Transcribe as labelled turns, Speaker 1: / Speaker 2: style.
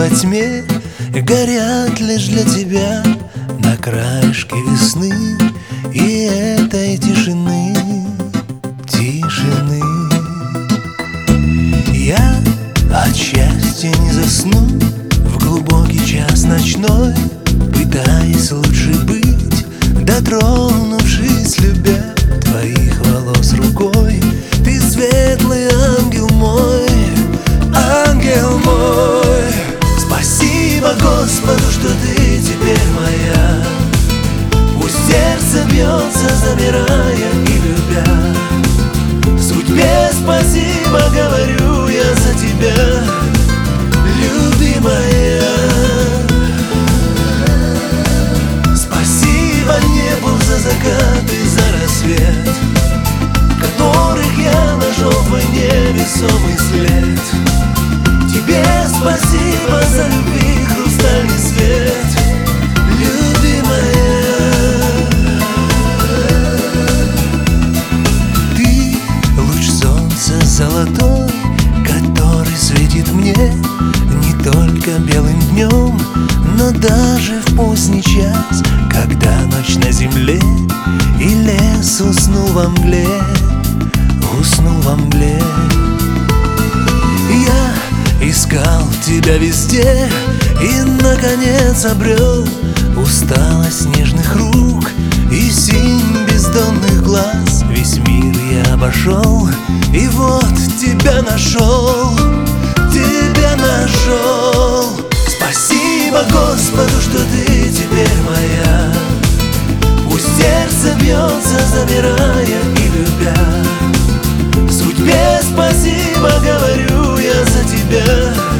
Speaker 1: во тьме горят лишь для тебя на краешке весны и этой тишины, тишины. Я от счастья не засну в глубокий час ночной, пытаясь лучше быть, дотронувшись, любя твоих волос рукой. Ты светлый ангел мой, ангел мой. Спасибо Господу, что ты теперь моя. Пусть сердце бьется, замирая и любя. Судьбе спасибо говорю я за тебя, любимая. Спасибо небу за закат и за рассвет, в которых я нашел твой невесомый след. Тебе спасибо за любви хрустальный свет, любимая. Ты луч солнца золотой, который светит мне не только белым днем, но даже в поздний час, когда ночь на земле и лес уснул во мгле, уснул во мгле. Я искал тебя везде и, наконец, обрел усталость нежных рук и синь бездонных глаз. Весь мир я обошел и вот тебя нашел, тебя нашел. Спасибо Господу, что ты теперь моя. Пусть сердце бьется, замирая и любя. Судьбе спасибо говорю я за тебя,